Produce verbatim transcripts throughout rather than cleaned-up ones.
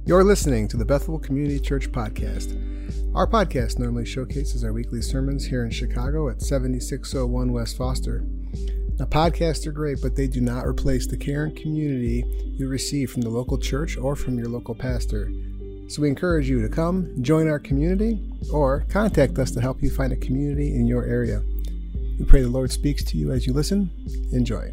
You're listening to the Bethel Community Church Podcast. Our podcast normally showcases our weekly sermons here in Chicago at seventy-six oh one West Foster. Now, podcasts are great, but they do not replace the care and community you receive from the local church or from your local pastor. So we encourage you to come, join our community, or contact us to help you find a community in your area. We pray the Lord speaks to you as you listen. Enjoy.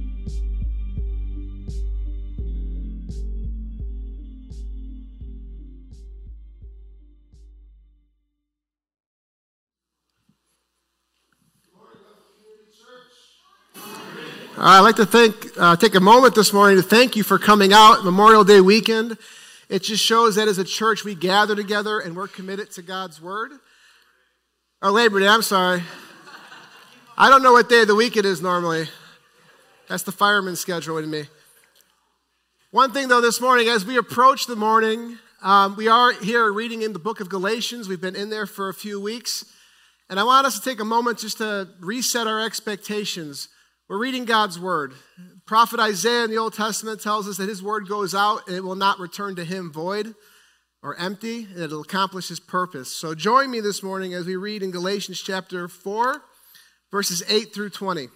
I'd like to thank, uh, take a moment this morning to thank you for coming out Memorial Day weekend. It just shows that as a church we gather together and we're committed to God's Word. Or Labor Day, I'm sorry. I don't know what day of the week it is normally. That's the fireman's schedule with me. One thing though this morning, as we approach the morning, um, we are here reading in the book of Galatians. We've been in there for a few weeks. And I want us to take a moment just to reset our expectations. We're reading God's Word. Prophet Isaiah in the Old Testament tells us that his word goes out and it will not return to him void or empty, and it will accomplish his purpose. So join me this morning as we read in Galatians chapter four, verses eight through twenty.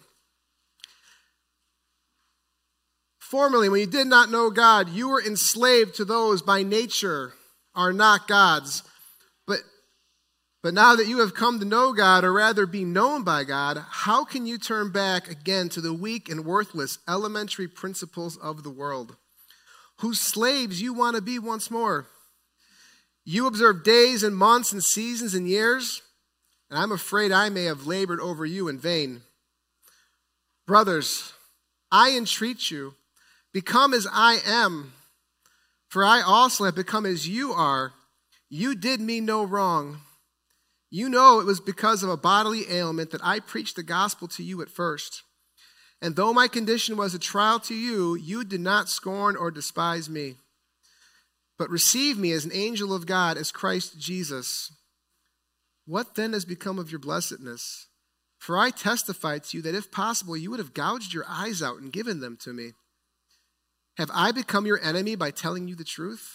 Formerly, when you did not know God, you were enslaved to those by nature are not God's. But But now that you have come to know God, or rather be known by God, how can you turn back again to the weak and worthless elementary principles of the world, whose slaves you want to be once more? You observe days and months and seasons and years, and I'm afraid I may have labored over you in vain. Brothers, I entreat you, become as I am, for I also have become as you are. You did me no wrong. You know it was because of a bodily ailment that I preached the gospel to you at first. And though my condition was a trial to you, you did not scorn or despise me, but received me as an angel of God, as Christ Jesus. What then has become of your blessedness? For I testify to you that if possible, you would have gouged your eyes out and given them to me. Have I become your enemy by telling you the truth?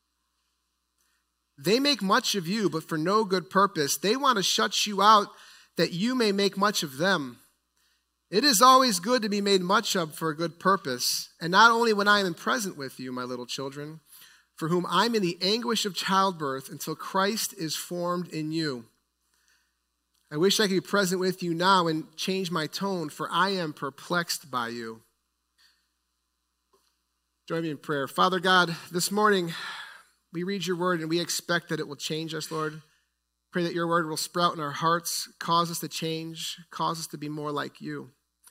They make much of you, but for no good purpose. They want to shut you out that you may make much of them. It is always good to be made much of for a good purpose, and not only when I am present with you, my little children, for whom I'm in the anguish of childbirth until Christ is formed in you. I wish I could be present with you now and change my tone, for I am perplexed by you. Join me in prayer. Father God, this morning, we read your word and we expect that it will change us, Lord. Pray that your word will sprout in our hearts, cause us to change, cause us to be more like you.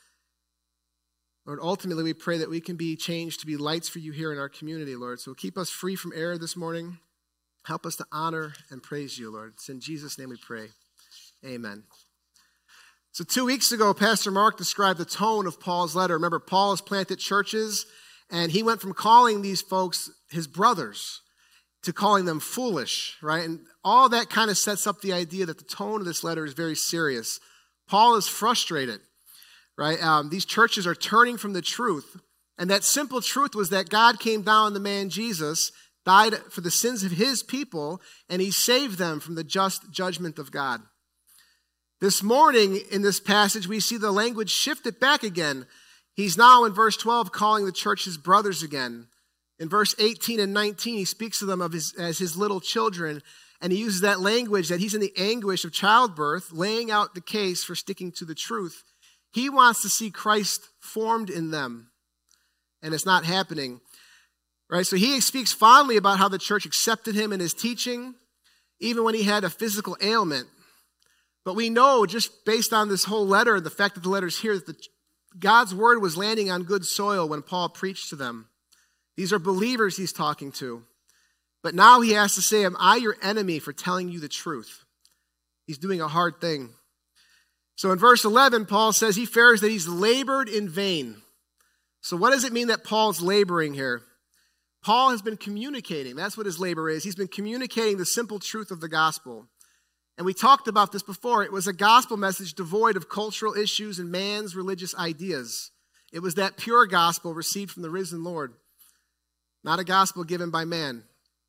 Lord, ultimately we pray that we can be changed to be lights for you here in our community, Lord. So keep us free from error this morning. Help us to honor and praise you, Lord. It's in Jesus' name we pray. Amen. So two weeks ago, Pastor Mark described the tone of Paul's letter. Remember, Paul has planted churches, and he went from calling these folks his brothers to calling them foolish, right? And all that kind of sets up the idea that the tone of this letter is very serious. Paul is frustrated, right? Um, these churches are turning from the truth. And that simple truth was that God came down in the man Jesus, died for the sins of his people, and he saved them from the just judgment of God. This morning in this passage, we see the language shifted back again. He's now in verse twelve calling the church his brothers again. In verse eighteen and nineteen, he speaks to them of his, as his little children, and he uses that language that he's in the anguish of childbirth, laying out the case for sticking to the truth. He wants to see Christ formed in them, and it's not happening. Right? So he speaks fondly about how the church accepted him in his teaching, even when he had a physical ailment. But we know, just based on this whole letter, and the fact that the letter's here, that the, God's word was landing on good soil when Paul preached to them. These are believers he's talking to. But now he has to say, am I your enemy for telling you the truth? He's doing a hard thing. So in verse eleven, Paul says he fears that he's labored in vain. So what does it mean that Paul's laboring here? Paul has been communicating. That's what his labor is. He's been communicating the simple truth of the gospel. And we talked about this before. It was a gospel message devoid of cultural issues and man's religious ideas. It was that pure gospel received from the risen Lord, not a gospel given by man.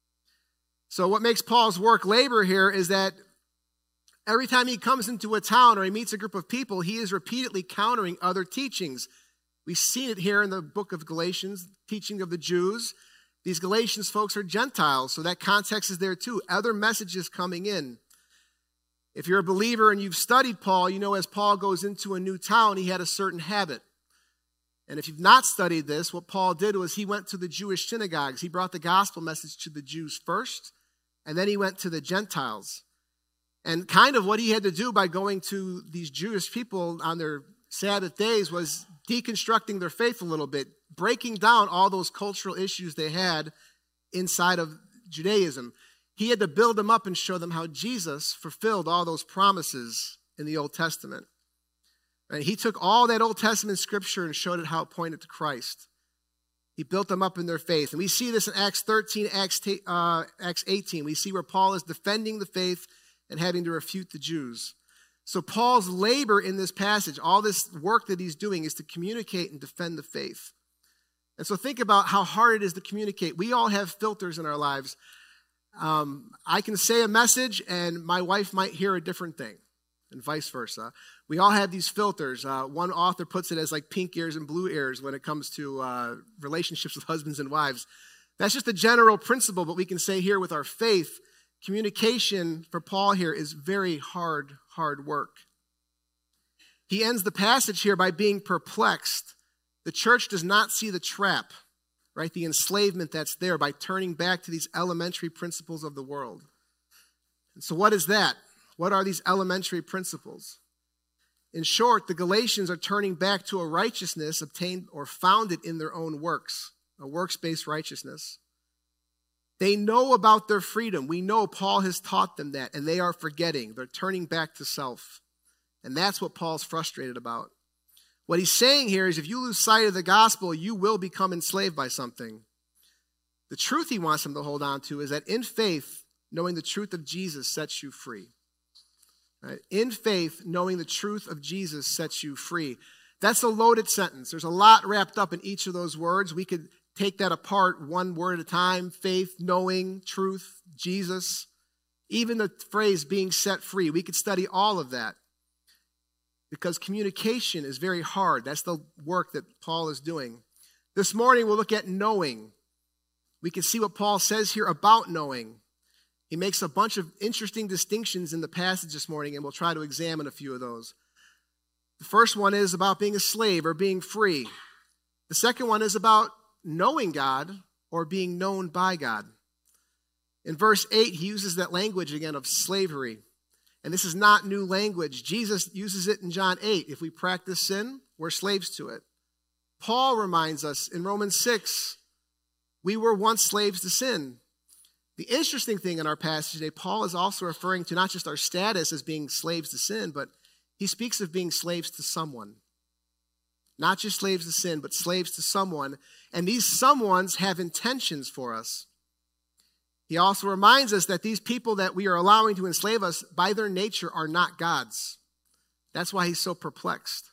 So what makes Paul's work labor here is that every time he comes into a town or he meets a group of people, he is repeatedly countering other teachings. We've seen it here in the book of Galatians, teaching of the Jews. These Galatians folks are Gentiles, so that context is there too. Other messages coming in. If you're a believer and you've studied Paul, you know as Paul goes into a new town, he had a certain habit. And if you've not studied this, what Paul did was he went to the Jewish synagogues. He brought the gospel message to the Jews first, and then he went to the Gentiles. And kind of what he had to do by going to these Jewish people on their Sabbath days was deconstructing their faith a little bit, breaking down all those cultural issues they had inside of Judaism. He had to build them up and show them how Jesus fulfilled all those promises in the Old Testament. And he took all that Old Testament scripture and showed it how it pointed to Christ. He built them up in their faith. And we see this in Acts thirteen, Acts, uh, Acts eighteen. We see where Paul is defending the faith and having to refute the Jews. So Paul's labor in this passage, all this work that he's doing, is to communicate and defend the faith. And so think about how hard it is to communicate. We all have filters in our lives. Um, I can say a message and my wife might hear a different thing, and vice versa. We all have these filters. Uh, one author puts it as like pink ears and blue ears when it comes to uh, relationships with husbands and wives. That's just a general principle, but we can say here with our faith, communication for Paul here is very hard, hard work. He ends the passage here by being perplexed. The church does not see the trap, right? The enslavement that's there by turning back to these elementary principles of the world. And so what is that? What are these elementary principles? In short, the Galatians are turning back to a righteousness obtained or founded in their own works, a works-based righteousness. They know about their freedom. We know Paul has taught them that, and they are forgetting. They're turning back to self. And that's what Paul's frustrated about. What he's saying here is if you lose sight of the gospel, you will become enslaved by something. The truth he wants them to hold on to is that in faith, knowing the truth of Jesus sets you free. Right? In faith, knowing the truth of Jesus sets you free. That's a loaded sentence. There's a lot wrapped up in each of those words. We could take that apart one word at a time. Faith, knowing, truth, Jesus. Even the phrase being set free. We could study all of that. Because communication is very hard. That's the work that Paul is doing. This morning we'll look at knowing. We can see what Paul says here about knowing. He makes a bunch of interesting distinctions in the passage this morning, and we'll try to examine a few of those. The first one is about being a slave or being free. The second one is about knowing God or being known by God. In verse eight, he uses that language again of slavery. And this is not new language. Jesus uses it in John eight. If we practice sin, we're slaves to it. Paul reminds us in Romans six, we were once slaves to sin. The interesting thing in our passage today, Paul is also referring to not just our status as being slaves to sin, but he speaks of being slaves to someone. Not just slaves to sin, but slaves to someone. And these someones have intentions for us. He also reminds us that these people that we are allowing to enslave us, by their nature, are not God's. That's why he's so perplexed.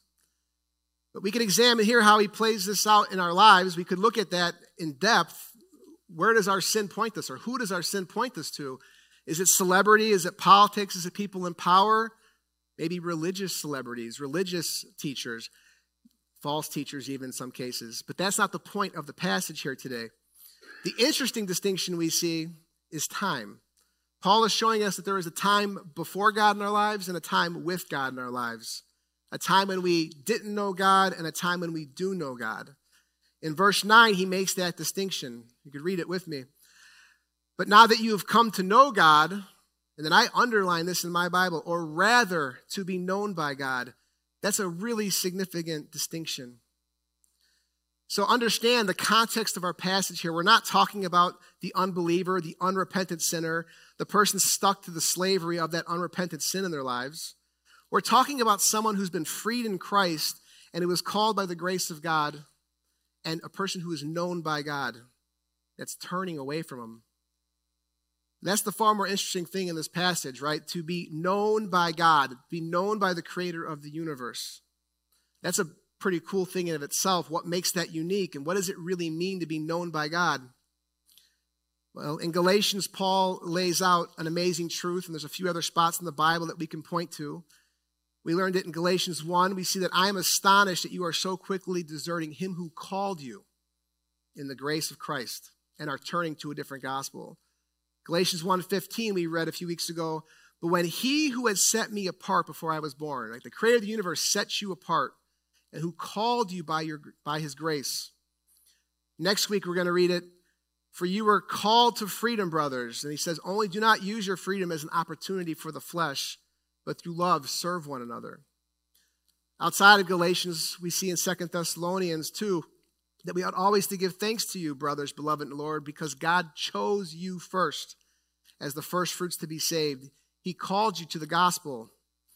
But we can examine here how he plays this out in our lives. We could look at that in depth. Where does our sin point us, or who does our sin point us to? Is it celebrity? Is it politics? Is it people in power? Maybe religious celebrities, religious teachers, false teachers even in some cases. But that's not the point of the passage here today. The interesting distinction we see is time. Paul is showing us that there is a time before God in our lives and a time with God in our lives. A time when we didn't know God and a time when we do know God. In verse nine, he makes that distinction. You could read it with me. But now that you have come to know God, and then I underline this in my Bible, or rather to be known by God, that's a really significant distinction. So understand the context of our passage here. We're not talking about the unbeliever, the unrepentant sinner, the person stuck to the slavery of that unrepentant sin in their lives. We're talking about someone who's been freed in Christ and who was called by the grace of God, and a person who is known by God that's turning away from him. That's the far more interesting thing in this passage, right? To be known by God, be known by the creator of the universe. That's a pretty cool thing in of itself. What makes that unique, and what does it really mean to be known by God? Well, in Galatians, Paul lays out an amazing truth, and there's a few other spots in the Bible that we can point to. We learned it in Galatians one. We see that I am astonished that you are so quickly deserting him who called you in the grace of Christ and are turning to a different gospel. Galatians one fifteen, we read a few weeks ago, but when he who had set me apart before I was born, like the creator of the universe sets you apart, and who called you by your by his grace. Next week, we're going to read it. For you were called to freedom, brothers. And he says, only do not use your freedom as an opportunity for the flesh, but through love serve one another. Outside of Galatians, we see in Second Thessalonians two that we ought always to give thanks to you, brothers, beloved in the Lord, because God chose you first as the first fruits to be saved. He called you to the gospel.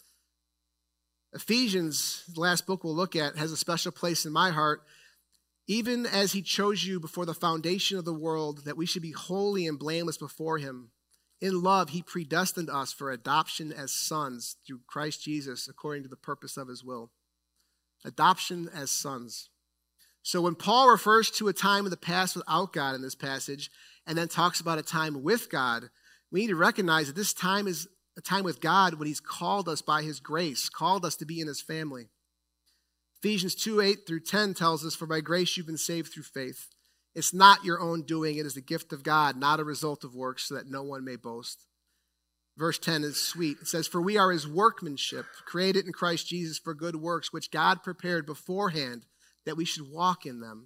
Ephesians, the last book we'll look at, has a special place in my heart. Even as he chose you before the foundation of the world, that we should be holy and blameless before him. In love, he predestined us for adoption as sons through Christ Jesus, according to the purpose of his will. Adoption as sons. So when Paul refers to a time in the past without God in this passage, and then talks about a time with God, we need to recognize that this time is a time with God when he's called us by his grace, called us to be in his family. Ephesians two, eight through ten tells us, for by grace you've been saved through faith. It's not your own doing. It is the gift of God, not a result of works, so that no one may boast. Verse ten is sweet. It says, for we are his workmanship, created in Christ Jesus for good works, which God prepared beforehand that we should walk in them.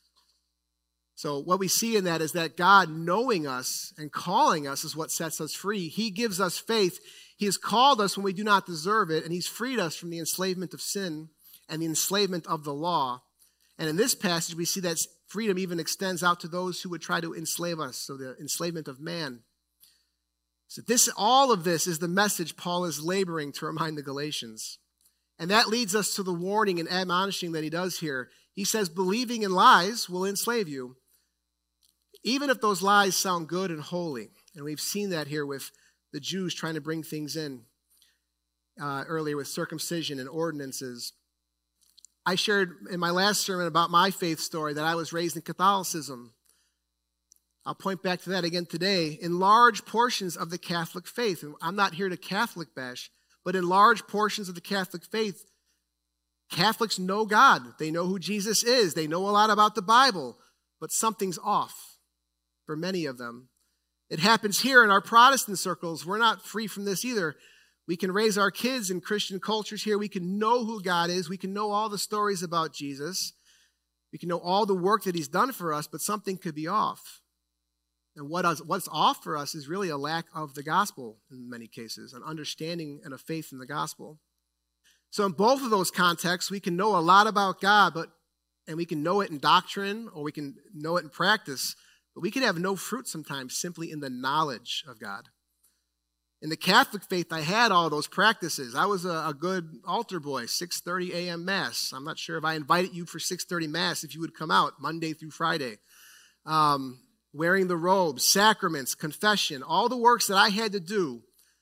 So what we see in that is that God knowing us and calling us is what sets us free. He gives us faith. He has called us when we do not deserve it, and he's freed us from the enslavement of sin and the enslavement of the law. And in this passage, we see that freedom even extends out to those who would try to enslave us, so the enslavement of man. So this, all of this is the message Paul is laboring to remind the Galatians. And that leads us to the warning and admonishing that he does here. He says, believing in lies will enslave you, even if those lies sound good and holy. And we've seen that here with the Jews trying to bring things in uh, earlier with circumcision and ordinances. I shared in my last sermon about my faith story that I was raised in Catholicism. I'll point back to that again today. In large portions of the Catholic faith, and I'm not here to Catholic bash, but in large portions of the Catholic faith, Catholics know God. They know who Jesus is. They know a lot about the Bible, but something's off for many of them. It happens here in our Protestant circles. We're not free from this either. We can raise our kids in Christian cultures here. We can know who God is. We can know all the stories about Jesus. We can know all the work that he's done for us, but something could be off. And what is, what's off for us is really a lack of the gospel in many cases, an understanding and a faith in the gospel. So in both of those contexts, we can know a lot about God, but and we can know it in doctrine or we can know it in practice, but we can have no fruit sometimes simply in the knowledge of God. In the Catholic faith, I had all those practices. I was a, a good altar boy, six thirty a.m. Mass. I'm not sure if I invited you for six thirty Mass, if you would come out Monday through Friday. Um, wearing the robes, sacraments, confession, all the works that I had to do.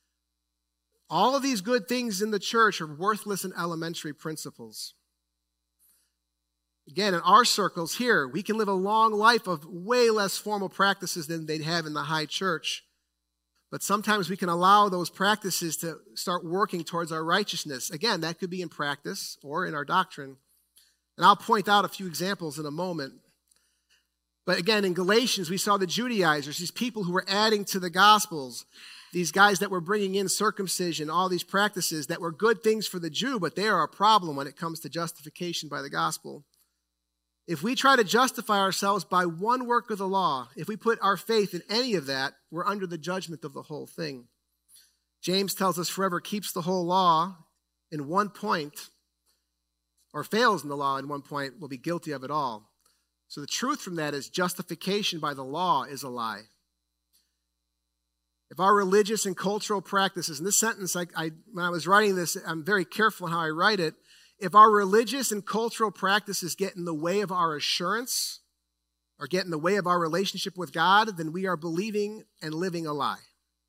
All of these good things in the church are worthless and elementary principles. Again, in our circles here, we can live a long life of way less formal practices than they'd have in the high church. But sometimes we can allow those practices to start working towards our righteousness. Again, that could be in practice or in our doctrine. And I'll point out a few examples in a moment. But again, in Galatians, we saw the Judaizers, these people who were adding to the Gospels, these guys that were bringing in circumcision, all these practices that were good things for the Jew, but they are a problem when it comes to justification by the gospel. If we try to justify ourselves by one work of the law, if we put our faith in any of that, we're under the judgment of the whole thing. James tells us whoever keeps the whole law in one point, or fails in the law in one point, will be guilty of it all. So the truth from that is justification by the law is a lie. If our religious and cultural practices, and this sentence, I, I, when I was writing this, I'm very careful in how I write it. If our religious and cultural practices get in the way of our assurance or get in the way of our relationship with God, then we are believing and living a lie.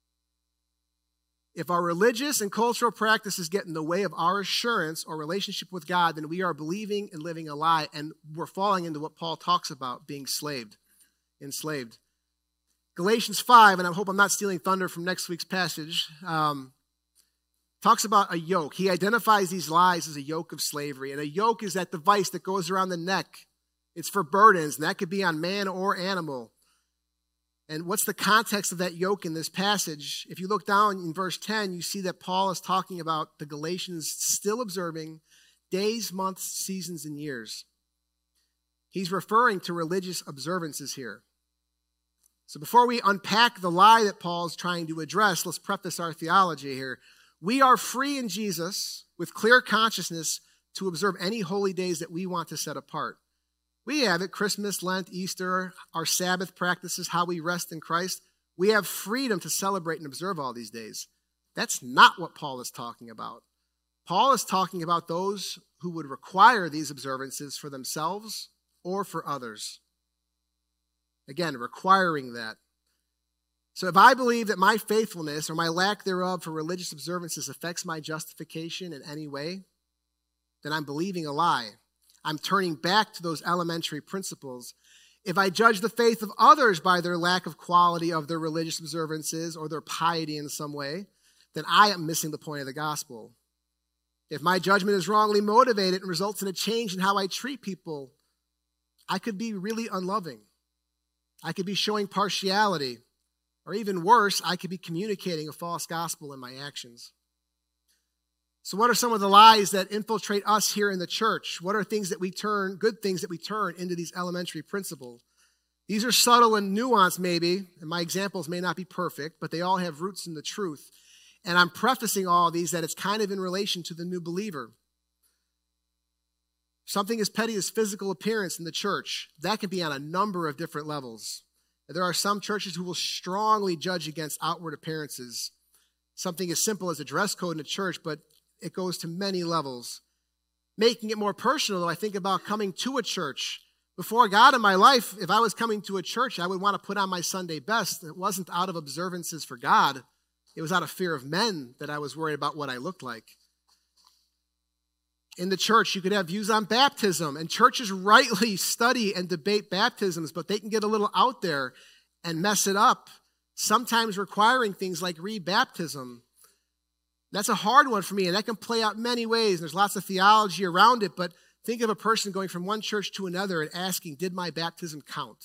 If our religious and cultural practices get in the way of our assurance or relationship with God, then we are believing and living a lie, and we're falling into what Paul talks about, being slaved, enslaved. Galatians five, and I hope I'm not stealing thunder from next week's passage, um, talks about a yoke. He identifies these lies as a yoke of slavery. And a yoke is that device that goes around the neck. It's for burdens, and that could be on man or animal. And what's the context of that yoke in this passage? If you look down in verse ten, you see that Paul is talking about the Galatians still observing days, months, seasons, and years. He's referring to religious observances here. So before we unpack the lie that Paul is trying to address, let's preface our theology here. We are free in Jesus with clear consciousness to observe any holy days that we want to set apart. We have it, Christmas, Lent, Easter, our Sabbath practices, how we rest in Christ. We have freedom to celebrate and observe all these days. That's not what Paul is talking about. Paul is talking about those who would require these observances for themselves or for others. Again, requiring that. So if I believe that my faithfulness or my lack thereof for religious observances affects my justification in any way, then I'm believing a lie. I'm turning back to those elementary principles. If I judge the faith of others by their lack of quality of their religious observances or their piety in some way, then I am missing the point of the gospel. If my judgment is wrongly motivated and results in a change in how I treat people, I could be really unloving. I could be showing partiality. Or even worse, I could be communicating a false gospel in my actions. So what are some of the lies that infiltrate us here in the church? What are things that we turn, good things that we turn into these elementary principles? These are subtle and nuanced maybe, and my examples may not be perfect, but they all have roots in the truth. And I'm prefacing all of these that it's kind of in relation to the new believer. Something as petty as physical appearance in the church, that can be on a number of different levels. There are some churches who will strongly judge against outward appearances. Something as simple as a dress code in a church, but it goes to many levels. Making it more personal, though, I think about coming to a church. Before God in my life, if I was coming to a church, I would want to put on my Sunday best. It wasn't out of observances for God. It was out of fear of men that I was worried about what I looked like. In the church, you could have views on baptism, and churches rightly study and debate baptisms, but they can get a little out there and mess it up, sometimes requiring things like rebaptism. That's a hard one for me, and that can play out many ways. There's lots of theology around it, but think of a person going from one church to another and asking, did my baptism count?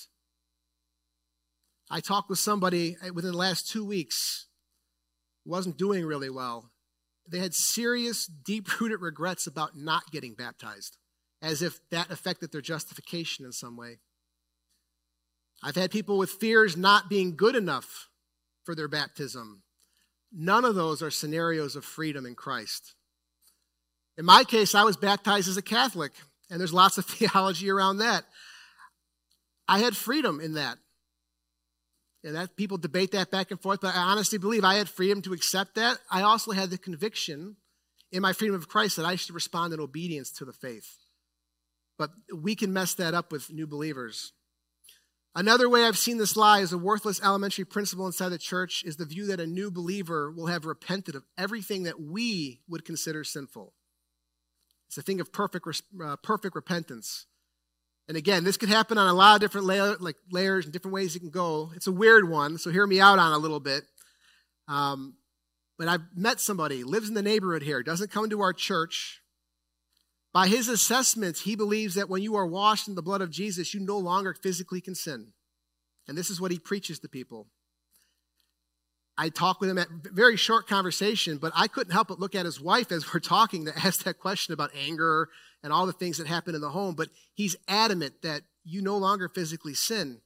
I talked with somebody within the last two weeks who wasn't doing really well. They had serious, deep-rooted regrets about not getting baptized, as if that affected their justification in some way. I've had people with fears not being good enough for their baptism. None of those are scenarios of freedom in Christ. In my case, I was baptized as a Catholic, and there's lots of theology around that. I had freedom in that. And that people debate that back and forth, but I honestly believe I had freedom to accept that. I also had the conviction in my freedom of Christ that I should respond in obedience to the faith. But we can mess that up with new believers. Another way I've seen this lie as a worthless elementary principle inside the church is the view that a new believer will have repented of everything that we would consider sinful. It's a thing of perfect, uh, perfect repentance. And again, this could happen on a lot of different layer, like layers and different ways it can go. It's a weird one, so hear me out on it a little bit. Um, but I've met somebody, lives in the neighborhood here, doesn't come to our church. By his assessments, he believes that when you are washed in the blood of Jesus, you no longer physically can sin. And this is what he preaches to people. I talked with him at a very short conversation, but I couldn't help but look at his wife as we're talking to ask that question about anger and all the things that happen in the home. But he's adamant that you no longer physically sin.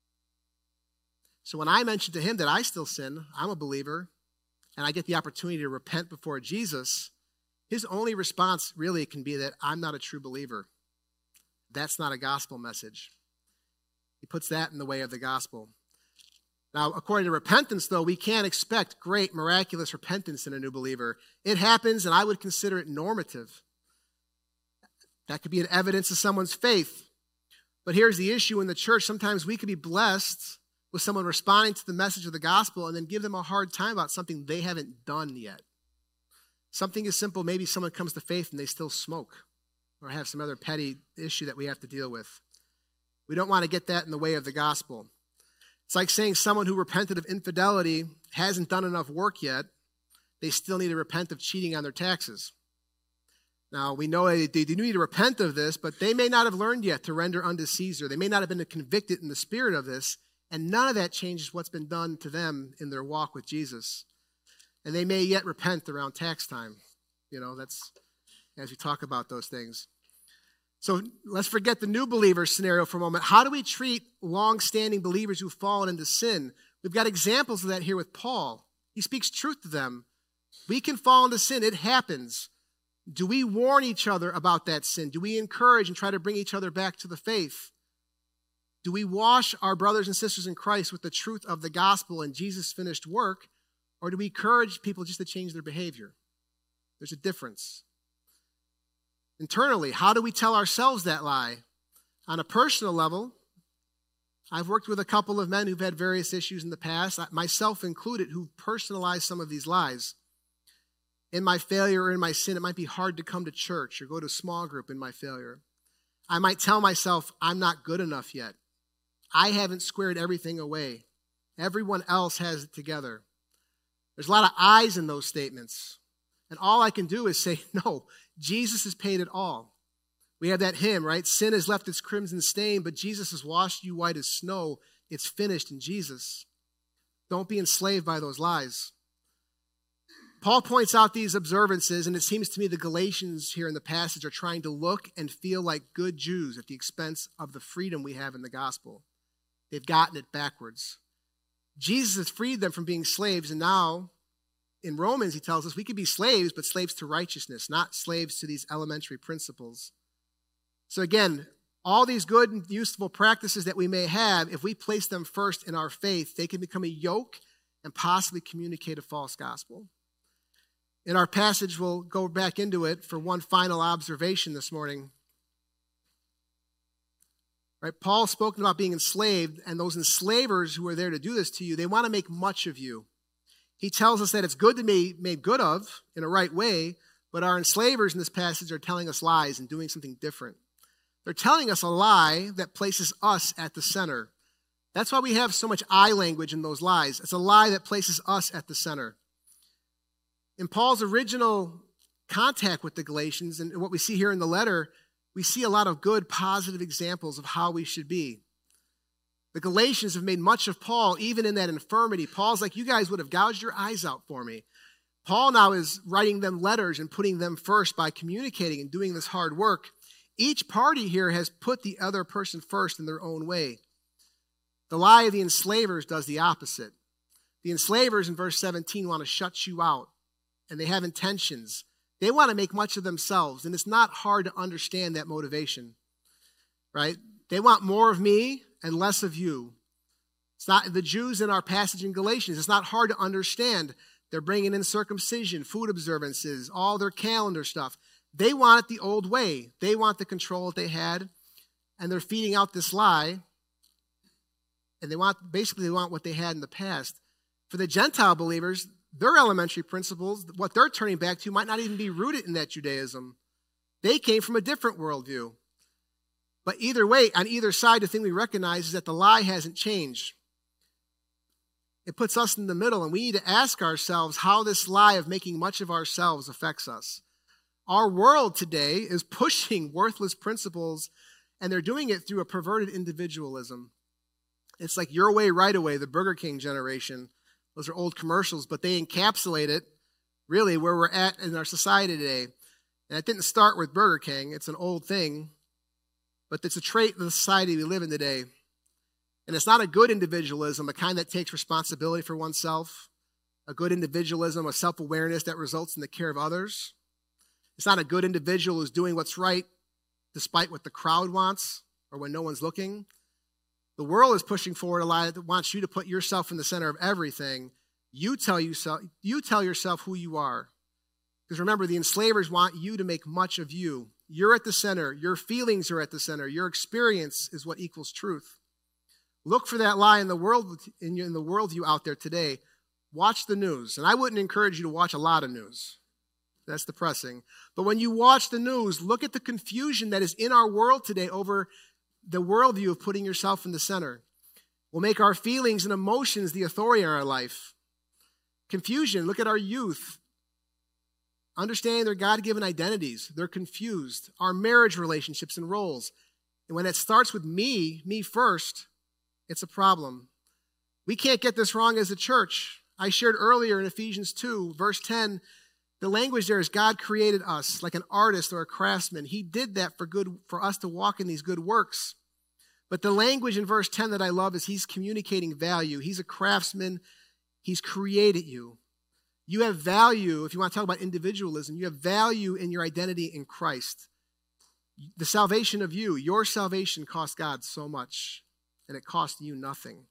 So when I mentioned to him that I still sin, I'm a believer, and I get the opportunity to repent before Jesus, his only response really can be that I'm not a true believer. That's not a gospel message. He puts that in the way of the gospel. Now, according to repentance, though, we can't expect great, miraculous repentance in a new believer. It happens, and I would consider it normative. That could be an evidence of someone's faith. But here's the issue in the church. Sometimes we could be blessed with someone responding to the message of the gospel and then give them a hard time about something they haven't done yet. Something as simple, maybe someone comes to faith and they still smoke or have some other petty issue that we have to deal with. We don't want to get that in the way of the gospel. It's like saying someone who repented of infidelity hasn't done enough work yet. They still need to repent of cheating on their taxes. Now, we know they do need to repent of this, but they may not have learned yet to render unto Caesar. They may not have been convicted in the spirit of this, and none of that changes what's been done to them in their walk with Jesus. And they may yet repent around tax time. You know, that's as we talk about those things. So let's forget the new believer scenario for a moment. How do we treat long-standing believers who've fallen into sin? We've got examples of that here with Paul. He speaks truth to them. We can fall into sin. It happens. Do we warn each other about that sin? Do we encourage and try to bring each other back to the faith? Do we wash our brothers and sisters in Christ with the truth of the gospel and Jesus' finished work? Or do we encourage people just to change their behavior? There's a difference. Internally, how do we tell ourselves that lie? On a personal level, I've worked with a couple of men who've had various issues in the past, myself included, who've personalized some of these lies. In my failure or in my sin, it might be hard to come to church or go to a small group in my failure. I might tell myself, I'm not good enough yet. I haven't squared everything away. Everyone else has it together. There's a lot of I's in those statements. And all I can do is say, no, Jesus has paid it all. We have that hymn, right? Sin has left its crimson stain, but Jesus has washed you white as snow. It's finished in Jesus. Don't be enslaved by those lies. Paul points out these observances, and it seems to me the Galatians here in the passage are trying to look and feel like good Jews at the expense of the freedom we have in the gospel. They've gotten it backwards. Jesus has freed them from being slaves, and now in Romans he tells us we could be slaves, but slaves to righteousness, not slaves to these elementary principles. So again, all these good and useful practices that we may have, if we place them first in our faith, they can become a yoke and possibly communicate a false gospel. In our passage, we'll go back into it for one final observation this morning. Right, Paul's spoken about being enslaved, and those enslavers who are there to do this to you, they want to make much of you. He tells us that it's good to be made good of in a right way, but our enslavers in this passage are telling us lies and doing something different. They're telling us a lie that places us at the center. That's why we have so much I language in those lies. It's a lie that places us at the center. In Paul's original contact with the Galatians, and what we see here in the letter, we see a lot of good, positive examples of how we should be. The Galatians have made much of Paul, even in that infirmity. Paul's like, you guys would have gouged your eyes out for me. Paul now is writing them letters and putting them first by communicating and doing this hard work. Each party here has put the other person first in their own way. The lie of the enslavers does the opposite. The enslavers in verse seventeen want to shut you out, and they have intentions. They want to make much of themselves, and it's not hard to understand that motivation, right? They want more of me and less of you. It's not the Jews in our passage in Galatians. It's not hard to understand. They're bringing in circumcision, food observances, all their calendar stuff. They want it the old way. They want the control that they had, and they're feeding out this lie, and they want basically they want what they had in the past. For the Gentile believers, their elementary principles, what they're turning back to, might not even be rooted in that Judaism. They came from a different worldview. But either way, on either side, the thing we recognize is that the lie hasn't changed. It puts us in the middle, and we need to ask ourselves how this lie of making much of ourselves affects us. Our world today is pushing worthless principles, and they're doing it through a perverted individualism. It's like your way, right away, the Burger King generation. Those are old commercials, but they encapsulate it really where we're at in our society today. And it didn't start with Burger King. It's an old thing, but it's a trait of the society we live in today. And it's not a good individualism, a kind that takes responsibility for oneself, a good individualism, a self-awareness that results in the care of others. It's not a good individual who's doing what's right despite what the crowd wants or when no one's looking. The world is pushing forward a lie that wants you to put yourself in the center of everything. You tell yourself, you tell yourself who you are. Because remember, the enslavers want you to make much of you. You're at the center. Your feelings are at the center. Your experience is what equals truth. Look for that lie in the world, in the worldview out there today. Watch the news. And I wouldn't encourage you to watch a lot of news. That's depressing. But when you watch the news, look at the confusion that is in our world today over the worldview of putting yourself in the center. We'll make our feelings and emotions the authority in our life. Confusion, look at our youth. Understanding their God-given identities, they're confused. Our marriage relationships and roles. And when it starts with me, me first, it's a problem. We can't get this wrong as a church. I shared earlier in Ephesians two, verse ten, the language there is God created us like an artist or a craftsman. He did that for good, for us to walk in these good works. But the language in verse ten that I love is he's communicating value. He's a craftsman. He's created you. You have value, if you want to talk about individualism, you have value in your identity in Christ. The salvation of you, your salvation cost God so much, and it cost you nothing.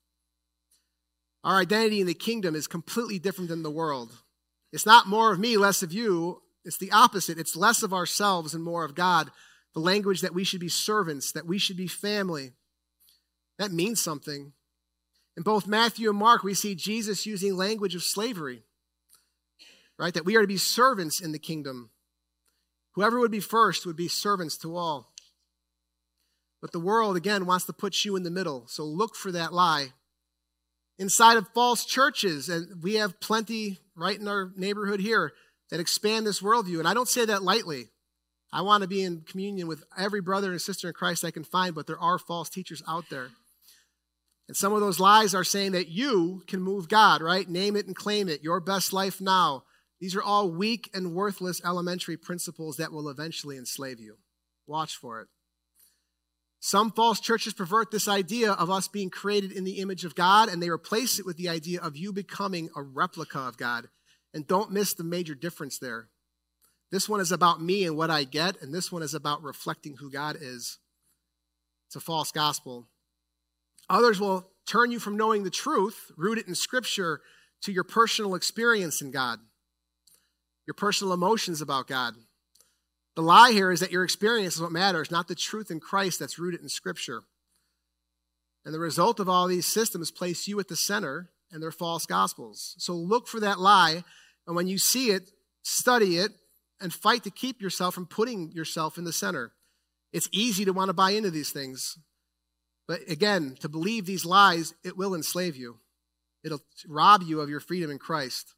Our identity in the kingdom is completely different than the world. It's not more of me, less of you. It's the opposite. It's less of ourselves and more of God. The language that we should be servants, that we should be family. That means something. In both Matthew and Mark, we see Jesus using language of slavery, right? That we are to be servants in the kingdom. Whoever would be first would be servants to all. But the world, again, wants to put you in the middle. So look for that lie. Inside of false churches, and we have plenty right in our neighborhood here that expand this worldview. And I don't say that lightly. I want to be in communion with every brother and sister in Christ I can find, but there are false teachers out there. And some of those lies are saying that you can move God, right? Name it and claim it. Your best life now. These are all weak and worthless elementary principles that will eventually enslave you. Watch for it. Some false churches pervert this idea of us being created in the image of God, and they replace it with the idea of you becoming a replica of God. And don't miss the major difference there. This one is about me and what I get, and this one is about reflecting who God is. It's a false gospel. Others will turn you from knowing the truth, rooted in Scripture, to your personal experience in God, your personal emotions about God. The lie here is that your experience is what matters, not the truth in Christ that's rooted in Scripture. And the result of all these systems place you at the center, and they're false gospels. So look for that lie, and when you see it, study it, and fight to keep yourself from putting yourself in the center. It's easy to want to buy into these things. But again, to believe these lies, it will enslave you. It'll rob you of your freedom in Christ.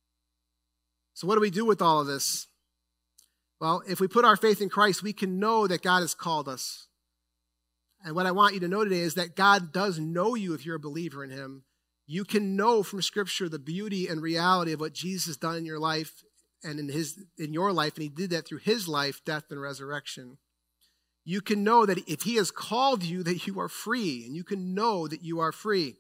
So what do we do with all of this? Well, if we put our faith in Christ, we can know that God has called us. And what I want you to know today is that God does know you if you're a believer in him. You can know from Scripture the beauty and reality of what Jesus has done in your life and in his in your life, and he did that through his life, death, and resurrection. You can know that if he has called you, that you are free, and you can know that you are free.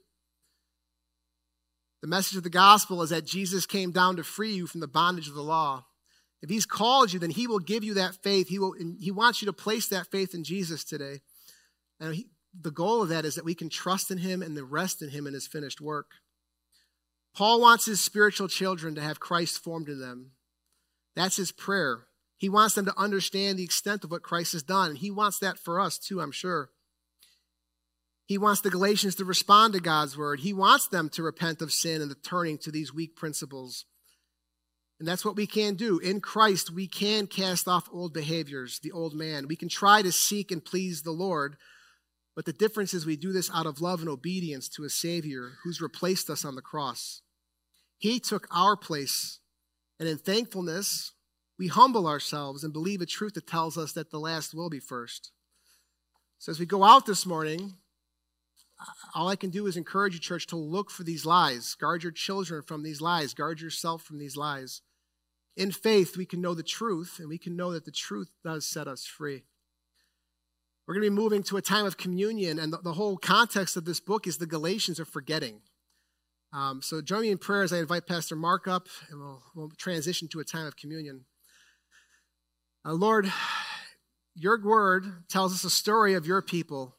The message of the gospel is that Jesus came down to free you from the bondage of the law. If he's called you, then he will give you that faith. He will. He wants you to place that faith in Jesus today. And he, the goal of that is that we can trust in him and the rest in him and his finished work. Paul wants his spiritual children to have Christ formed in them. That's his prayer. He wants them to understand the extent of what Christ has done. And he wants that for us too, I'm sure. He wants the Galatians to respond to God's word. He wants them to repent of sin and the turning to these weak principles. And that's what we can do. In Christ, we can cast off old behaviors, the old man. We can try to seek and please the Lord. But the difference is we do this out of love and obedience to a Savior who's replaced us on the cross. He took our place. And in thankfulness, we humble ourselves and believe a truth that tells us that the last will be first. So as we go out this morning, all I can do is encourage you, church, to look for these lies. Guard your children from these lies. Guard yourself from these lies. In faith, we can know the truth, and we can know that the truth does set us free. We're going to be moving to a time of communion, and the, the whole context of this book is the Galatians are forgetting. Um, so join me in prayer as I invite Pastor Mark up, and we'll, we'll transition to a time of communion. Uh, Lord, your word tells us a story of your people.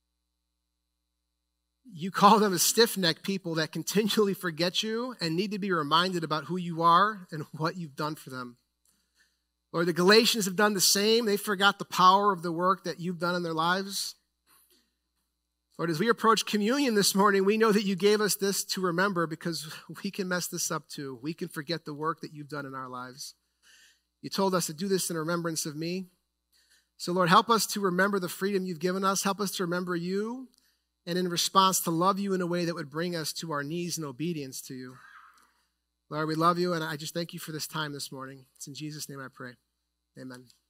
You call them a stiff-necked people that continually forget you and need to be reminded about who you are and what you've done for them. Lord, the Galatians have done the same. They forgot the power of the work that you've done in their lives. Lord, as we approach communion this morning, we know that you gave us this to remember because we can mess this up too. We can forget the work that you've done in our lives. You told us to do this in remembrance of me. So, Lord, help us to remember the freedom you've given us. Help us to remember you. and in response to love you in a way that would bring us to our knees in obedience to you. Lord, we love you, and I just thank you for this time this morning. It's in Jesus' name I pray. Amen.